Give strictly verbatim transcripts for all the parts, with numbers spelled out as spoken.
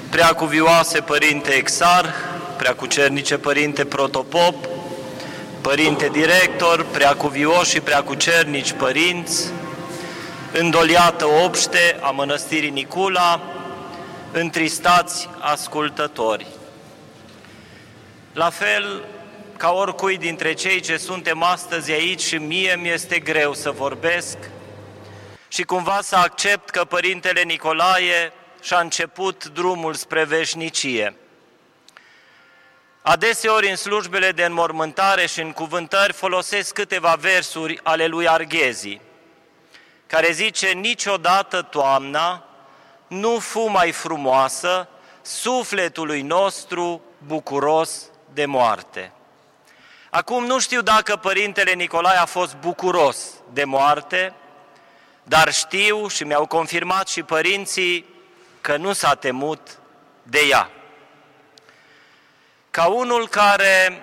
Preacuvioase Părinte Exarh, Preacucernice Părinte Protopop, Părinte Director, Preacuvioși și Preacucernici Părinți, îndoliată obște a Mănăstirii Nicula, întristați ascultători. La fel ca oricui dintre cei ce suntem astăzi aici, și mie mi-este greu să vorbesc și cumva să accept că Părintele Nicolae și-a început drumul spre veșnicie. Adeseori în slujbele de înmormântare și în cuvântări folosesc câteva versuri ale lui Arghezi, care zice: niciodată toamna nu fu mai frumoasă sufletului nostru bucuros de moarte. Acum nu știu dacă Părintele Nicolae a fost bucuros de moarte, dar știu și mi-au confirmat și părinții că nu s-a temut de ea. Ca unul care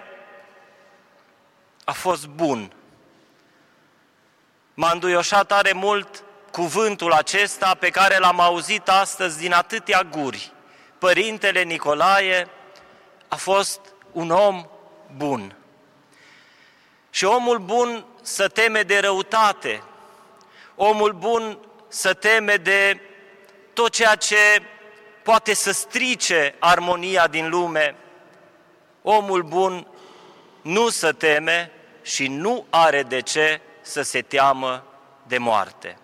a fost bun, m-a înduioșat tare mult cuvântul acesta pe care l-am auzit astăzi din atâtea guri. Părintele Nicolae a fost un om bun. Și omul bun se teme de răutate, omul bun se teme de tot ceea ce poate să strice armonia din lume. Omul bun nu se teme și nu are de ce să se teamă de moarte.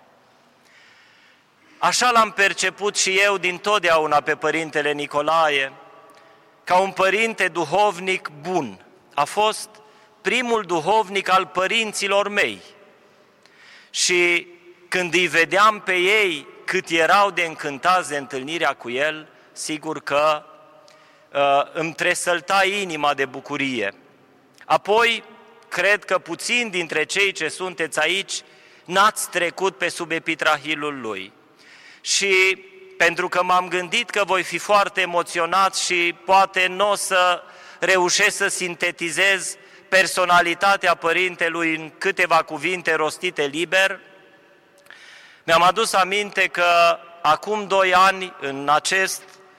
Așa l-am perceput și eu dintotdeauna pe Părintele Nicolae, ca un părinte duhovnic bun. A fost primul duhovnic al părinților mei. Și când îi vedeam pe ei cât erau de încântați de întâlnirea cu el, sigur că uh, îmi tresălta inima de bucurie. Apoi, cred că puțini dintre cei ce sunteți aici n-ați trecut pe sub epitrahilul lui. Și pentru că m-am gândit că voi fi foarte emoționat și poate nu o să reușesc să sintetizez personalitatea părintelui în câteva cuvinte rostite liber, mi-am adus aminte că acum doi ani, în acest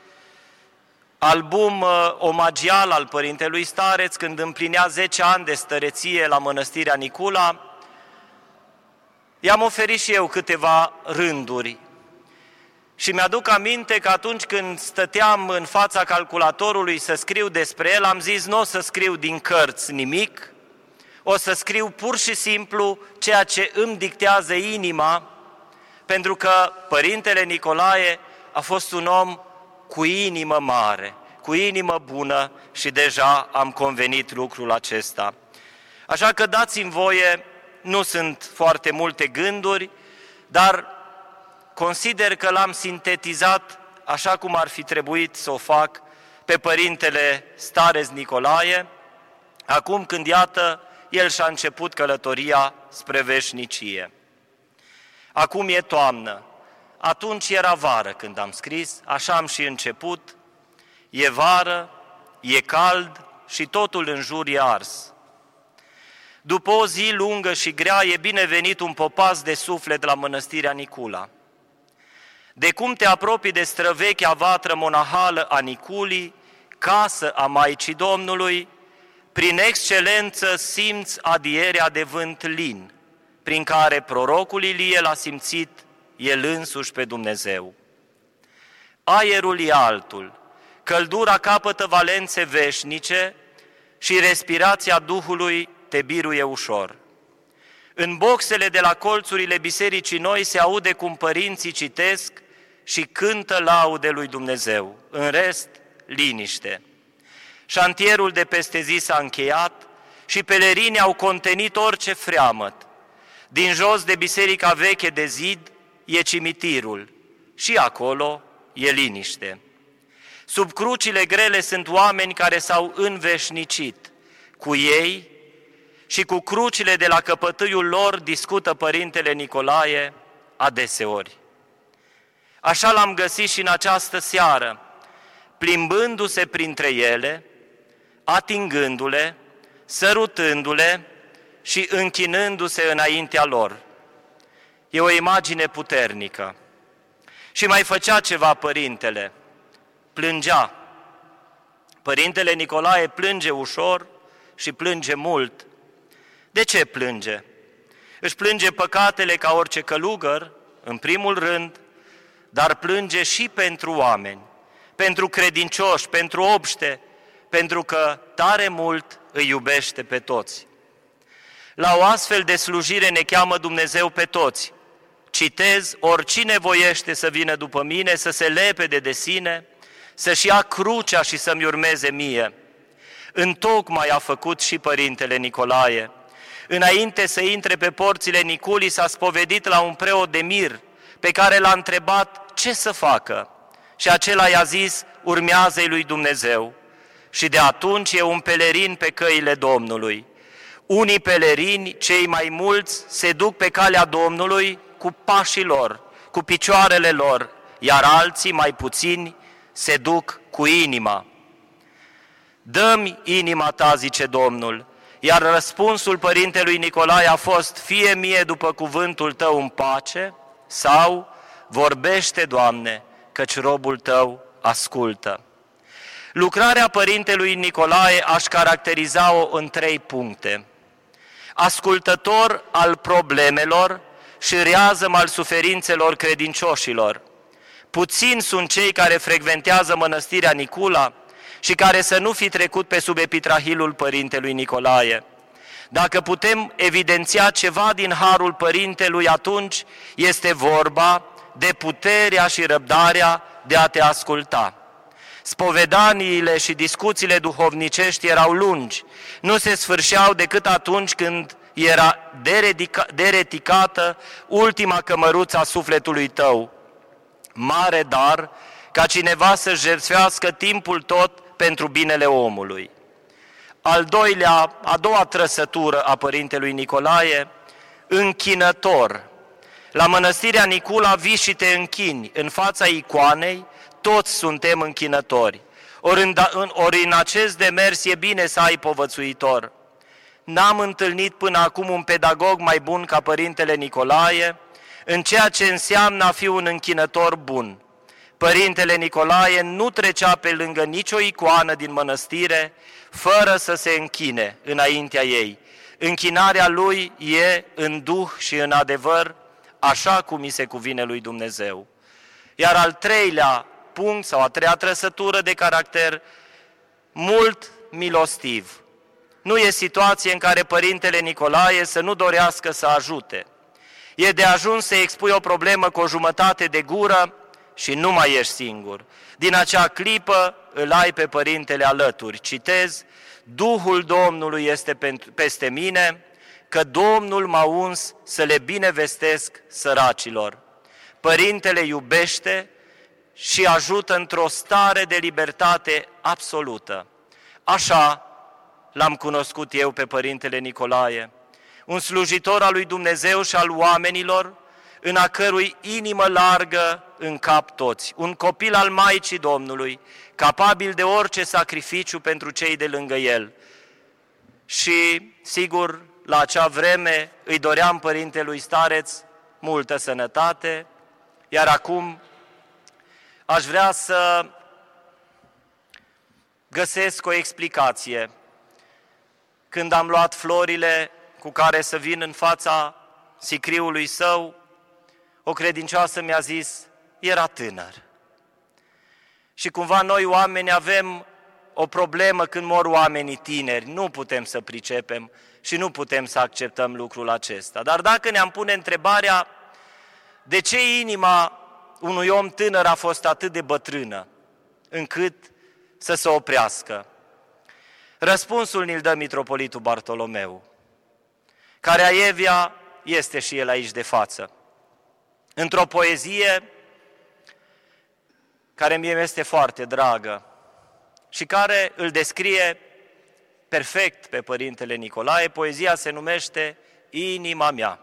album omagial al Părintelui Stareț, când împlinea zece ani de stăreție la Mănăstirea Nicula, i-am oferit și eu câteva rânduri. Și mi-aduc aminte că atunci când stăteam în fața calculatorului să scriu despre el, am zis: nu o să scriu din cărți nimic, o să scriu pur și simplu ceea ce îmi dictează inima, pentru că Părintele Nicolae a fost un om cu inimă mare, cu inimă bună și deja am convenit lucrul acesta. Așa că dați-mi voie, nu sunt foarte multe gânduri, dar consider că l-am sintetizat așa cum ar fi trebuit să o fac pe Părintele Stareț Nicolae, acum când, iată, el și-a început călătoria spre veșnicie. Acum e toamnă, atunci era vară când am scris, așa am și început, e vară, e cald și totul în jur e ars. După o zi lungă și grea e binevenit un popas de suflet la Mănăstirea Nicula. De cum te apropii de străvechea vatră monahală a Niculii, casă a Maicii Domnului, prin excelență simți adierea de vânt lin, prin care prorocul Ilie l-a simțit el însuși pe Dumnezeu. Aerul e altul, căldura capătă valențe veșnice și respirația Duhului te biruie ușor. În boxele de la colțurile Bisericii Noi se aude cum părinții citesc și cântă laude lui Dumnezeu. În rest, liniște. Șantierul de peste zi s-a încheiat și pelerinii au contenit orice freamăt. Din jos de biserica veche de zid e cimitirul și acolo e liniște. Sub crucile grele sunt oameni care s-au înveșnicit. Cu ei și cu crucile de la căpătâiul lor discută Părintele Nicolae adeseori. Așa l-am găsit și în această seară, plimbându-se printre ele, atingându-le, sărutându-le și închinându-se înaintea lor. E o imagine puternică. Și mai făcea ceva Părintele. plângea. Părintele Nicolae plânge ușor și plânge mult. De ce plânge? Își plânge păcatele ca orice călugăr, în primul rând, dar plânge și pentru oameni, pentru credincioși, pentru obște, pentru că tare mult îi iubește pe toți. La o astfel de slujire ne cheamă Dumnezeu pe toți. Citez, oricine voiește să vină după mine, să se lepede de sine, să-și ia crucea și să-mi urmeze mie. Întocmai a făcut și Părintele Nicolae. Înainte să intre pe porțile Niculii, s-a spovedit la un preot de Mir, pe care l-a întrebat ce să facă. Și acela i-a zis, urmează-i lui Dumnezeu. Și de atunci e un pelerin pe căile Domnului. Unii pelerini, cei mai mulți, se duc pe calea Domnului cu pașii lor, cu picioarele lor, iar alții, mai puțini, se duc cu inima. Dă-mi inima ta, zice Domnul, iar răspunsul Părintelui Nicolae a fost, fie mie după cuvântul tău în pace, sau vorbește, Doamne, căci robul tău ascultă. Lucrarea Părintelui Nicolae aș caracteriza-o în trei puncte. Ascultător al problemelor și reazăm al suferințelor credincioșilor. Puțini sunt cei care frecventează mănăstirea Nicula și care să nu fi trecut pe sub epitrahilul Părintelui Nicolae. Dacă putem evidenția ceva din harul Părintelui, atunci este vorba de puterea și răbdarea de a te asculta. Spovedaniile și discuțiile duhovnicești erau lungi, nu se sfârșeau decât atunci când era dereticată ultima cămăruță a sufletului tău. Mare dar ca cineva să jertfească timpul tot pentru binele omului. Al doilea, a doua trăsătură a Părintelui Nicolae, închinător. La mănăstirea Nicula vii și te închini în fața icoanei, toți suntem închinători. Ori în, ori în acest demers e bine să ai povățuitor. N-am întâlnit până acum un pedagog mai bun ca Părintele Nicolae, în ceea ce înseamnă a fi un închinător bun. Părintele Nicolae nu trecea pe lângă nicio icoană din mănăstire fără să se închine înaintea ei. Închinarea lui e în duh și în adevăr, așa cum îi se cuvine lui Dumnezeu. Iar al treilea punct sau a treia trăsătură de caracter, mult milostiv. Nu e situație în care Părintele Nicolae să nu dorească să ajute. E de ajuns să expui o problemă cu o jumătate de gură și nu mai ești singur. Din acea clipă îl ai pe Părintele alături. Citez, Duhul Domnului este peste mine, că Domnul m-a uns să le binevestesc săracilor. Părintele iubește și ajută într-o stare de libertate absolută. Așa l-am cunoscut eu pe Părintele Nicolae, un slujitor al lui Dumnezeu și al oamenilor, în a cărui inimă largă în cap toți, un copil al Maicii Domnului, capabil de orice sacrificiu pentru cei de lângă el. Și, sigur, la acea vreme îi doream Părintelui Stareț multă sănătate, iar acum aș vrea să găsesc o explicație. Când am luat florile cu care să vin în fața sicriului său, o credincioasă mi-a zis, era tânăr. Și cumva noi oameni avem o problemă când mor oamenii tineri, nu putem să pricepem și nu putem să acceptăm lucrul acesta. Dar dacă ne-am pune întrebarea, de ce inima unui om tânăr a fost atât de bătrână, încât să se oprească? Răspunsul ni-l dă mitropolitul Bartolomeu. Caraevia este și el aici de față. Într-o poezie care mie este foarte dragă și care îl descrie perfect pe Părintele Nicolae, poezia se numește Inima mea.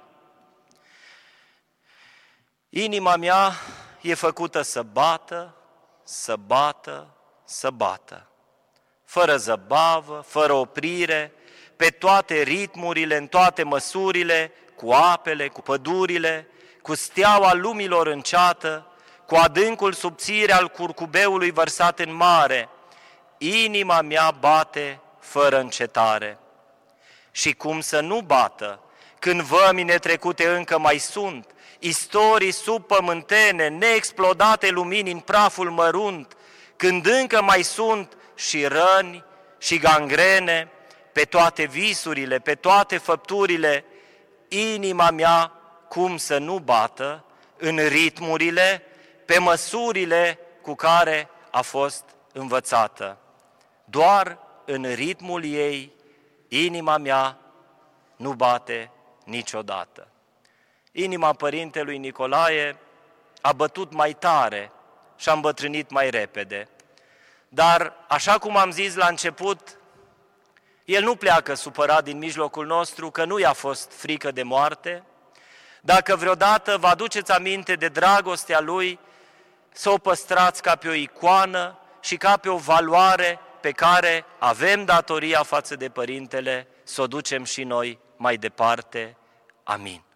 Inima mea e făcută să bată, să bată, să bată, fără zăbavă, fără oprire, pe toate ritmurile, în toate măsurile, cu apele, cu pădurile, cu steaua lumilor în ceată, cu adâncul subțire al curcubeului vărsat în mare, inima mea bate fără încetare. Și cum să nu bată, când vămine trecute încă mai sunt, istorii subpământene, neexplodate lumini în praful mărunt, când încă mai sunt și răni și gangrene, pe toate visurile, pe toate făpturile, inima mea cum să nu bată în ritmurile, pe măsurile cu care a fost învățată. Doar în ritmul ei, inima mea nu bate niciodată. Inima Părintelui Nicolae a bătut mai tare și a îmbătrânit mai repede. Dar, așa cum am zis la început, el nu pleacă supărat din mijlocul nostru, că nu i-a fost frică de moarte. Dacă vreodată vă aduceți aminte de dragostea lui, să o păstrați ca pe o icoană și ca pe o valoare pe care avem datoria față de Părintele să o ducem și noi mai departe. Amin.